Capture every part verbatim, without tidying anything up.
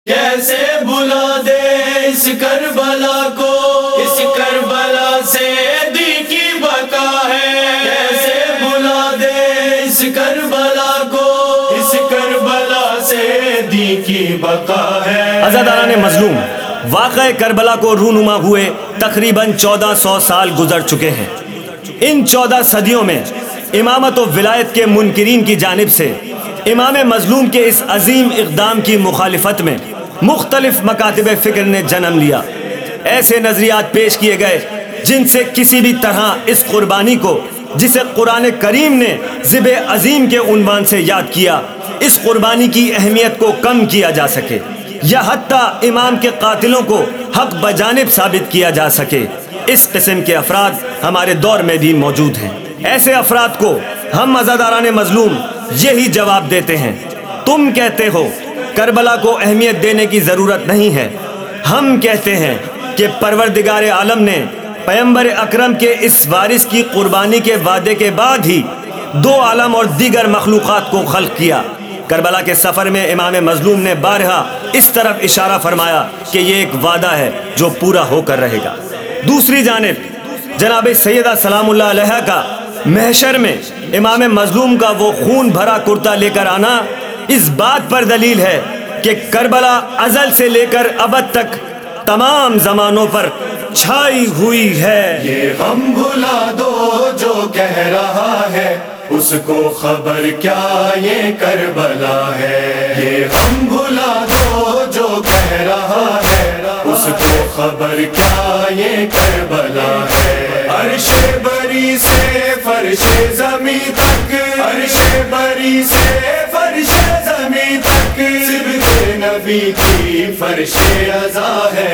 کیسے بھلا دے اس کربلا کو، اس کربلا سے دی کی بقا ہے. کیسے بھلا دے اس کربلا کو، اس کربلا سے دی کی بقا ہے. عزاداران مظلوم، واقعہ کربلا کو رونما ہوئے تقریباً چودہ سو سال گزر چکے ہیں. ان چودہ صدیوں میں امامت و ولایت کے منکرین کی جانب سے امام مظلوم کے اس عظیم اقدام کی مخالفت میں مختلف مکاتب فکر نے جنم لیا. ایسے نظریات پیش کیے گئے جن سے کسی بھی طرح اس قربانی کو، جسے قرآن کریم نے ذبح عظیم کے عنوان سے یاد کیا، اس قربانی کی اہمیت کو کم کیا جا سکے یا حتیٰ امام کے قاتلوں کو حق بجانب ثابت کیا جا سکے. اس قسم کے افراد ہمارے دور میں بھی موجود ہیں. ایسے افراد کو ہم عزاداران مظلوم یہی جواب دیتے ہیں: تم کہتے ہو کربلا کو اہمیت دینے کی ضرورت نہیں ہے. ہم کہتے ہیں کہ پروردگار عالم نے پیغمبر اکرم کے اس وارث کی قربانی کے وعدے کے بعد ہی دو عالم اور دیگر مخلوقات کو خلق کیا. کربلا کے سفر میں امام مظلوم نے بارہا اس طرف اشارہ فرمایا کہ یہ ایک وعدہ ہے جو پورا ہو کر رہے گا. دوسری جانب جناب سیدہ سلام اللہ علیہا کا محشر میں امام مظلوم کا وہ خون بھرا کرتا لے کر آنا اس بات پر دلیل ہے کہ کربلا ازل سے لے کر ابد تک تمام زمانوں پر چھائی ہوئی ہے. یہ غم بھلا دو جو کہہ رہا ہے، اس کو خبر کیا یہ کربلا ہے. یہ غم بھلا دو جو کہہ رہا ہے، اس کو خبر کیا یہ کربلا ہے. عرش بری سے فرش زمین تک، عرش بری سے فرش زمین تک، صبح نبی کی فرش عزا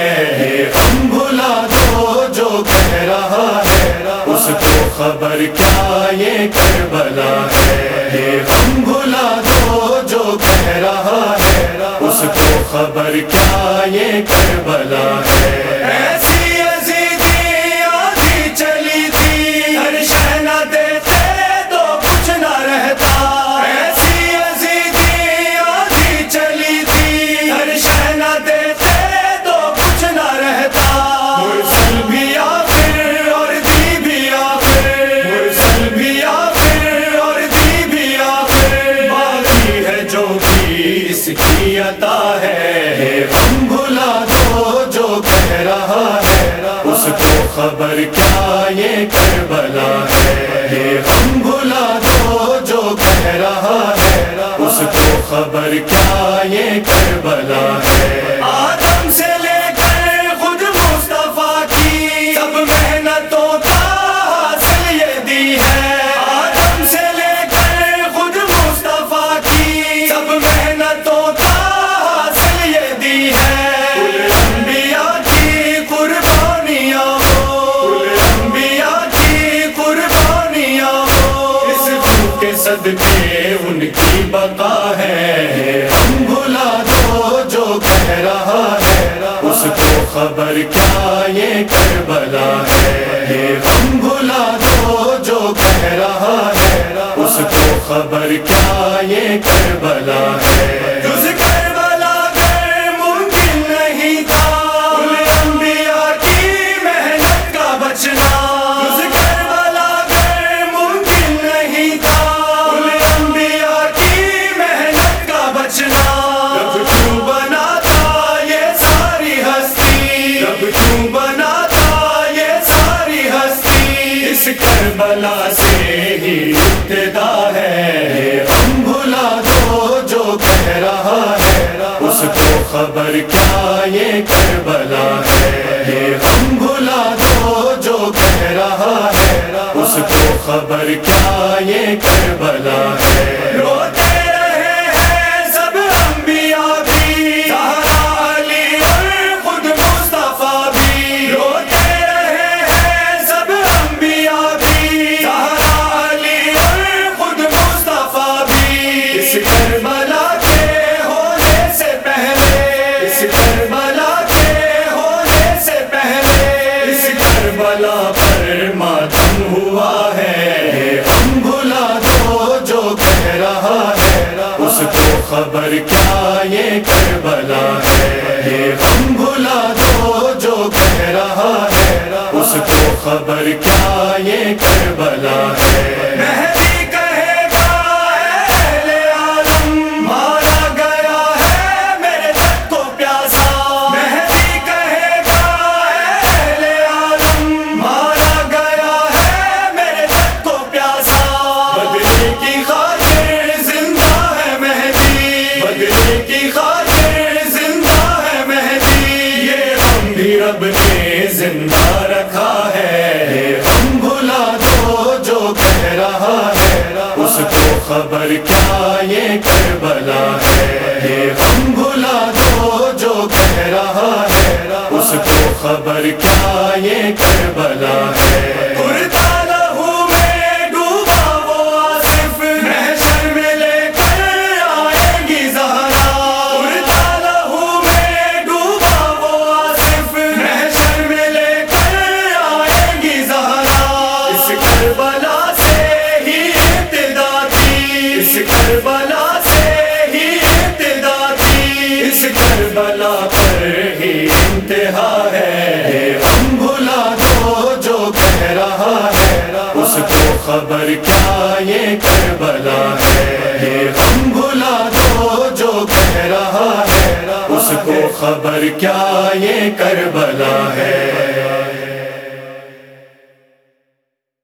ہے. غم بھلا دو جو کہہ رہا ہے، اس کو خبر کیا یہ کربلا ہے. غم بھلا دو جو کہہ رہا ہے، اس کو خبر کیا یہ کربلا ہے. ایسی یزیدی آندھی چلی تھی، ہر شے نہ دیتے تو کچھ نہ رہتا. ایسی یزیدی آندھی چلی تھی، ہر شے نہ دیتے تو کچھ نہ رہتا. مرسل بھی آخر اور دی بھی آخر، مرسل بھی آخر اور دی بھی آخر، باقی ہے جو بھی اس کی عطا ہے. غم بھلا دو جو کہہ رہا ہے، اس کو خبر کیا یہ کربلا ہے. غم بھلا دو جو کہہ رہا ہے، اس کو خبر کیا یہ کربلا ہے. آدم سے لے کر خود مصطفیٰ کی سب محنتوں کا حاصل یہ دی ہے. آدم سے لے کر خود مصطفیٰ کی سب محنتوں کا حاصل یہ دی ہے. کل انبیاء کی قربانیاں ہو، کل انبیاء کی قربانیاں ہو، اس خون کے صدقے ان کی بقا ہے. غم بھلا دو جو کہہ رہا ہے، اس کو خبر کیا یہ کربلا ہے. غم بھلا دو جو کہہ رہا ہے، اس کو خبر کیا یہ کربلا ہے. جز کربلا گر ممکن نہیں تھا کل انبیاء کی محنت کا بچنا. جز کربلا گر ممکن نہیں تھا کل انبیاء کی محنت کا بچنا. جب کیوں بنا تھا یہ ساری ہستی، جب کیوں بنا تھا یہ ساری ہستی، اس کربلا سے ہی ابتدا ہے. غم بھلا دو جو کہہ رہا ہے، اس کو خبر کیا یہ کربلا ہے. غم بھلا دو جو کہہ رہا ہے، اس کو خبر کیا یہ کربلا ہے. روتے رہے ہیں سب انبیاء بھی، زہرا علی اور خود مصطفیٰ بھی. روتے رہے ہیں سب انبیاء بھی، زہرا علی اور خود مصطفیٰ بھی. اس کربلا کے ہونے سے پہلے، اس کربلا کے ہونے سے پہلے، اس کربلا پر ماتم ہوا ہے. غم بھلا دو جو کہہ رہا خبر کیا یہ کربلا ہے مہدی کہے گا اے اہل عالم مارا گیا ہے میرے جگ کو پیاسا مہدی کہے گا اے اہل عالم مارا گیا ہے میرے جگ کو پیاسا بدلے کی خاطر زندہ ہے مہدی بدلے کی خاطر زندہ ہے مہدی یہ ہم بھی رب نے زندہ رکھا ہے ہم بھلا دو جو کہہ رہا ہے اس کو خبر کیا یہ کربلا ہے یہ ہم بھلا دو جو کہہ رہا ہے اس کو خبر کیا یہ کربلا ہے اڑتا لہو میں ڈوبا وہ آصف محشر میں لے کر آئے گی زہرا اڑتا لہو میں ڈوبا وہ آصف محشر میں لے کر آئے گی زہرا اس کربلا سے ہی ابتدا تھی اس کربلا سے ہی ابتدا تھی اس کربلا پر ہی انتہا ہے ہم بھلا دو جو کہہ رہا ہے اس کو خبر کیا یہ کربلا ہے ہم بھلا دو جو کہہ رہا ہے اس کو خبر کیا یہ کربلا ہے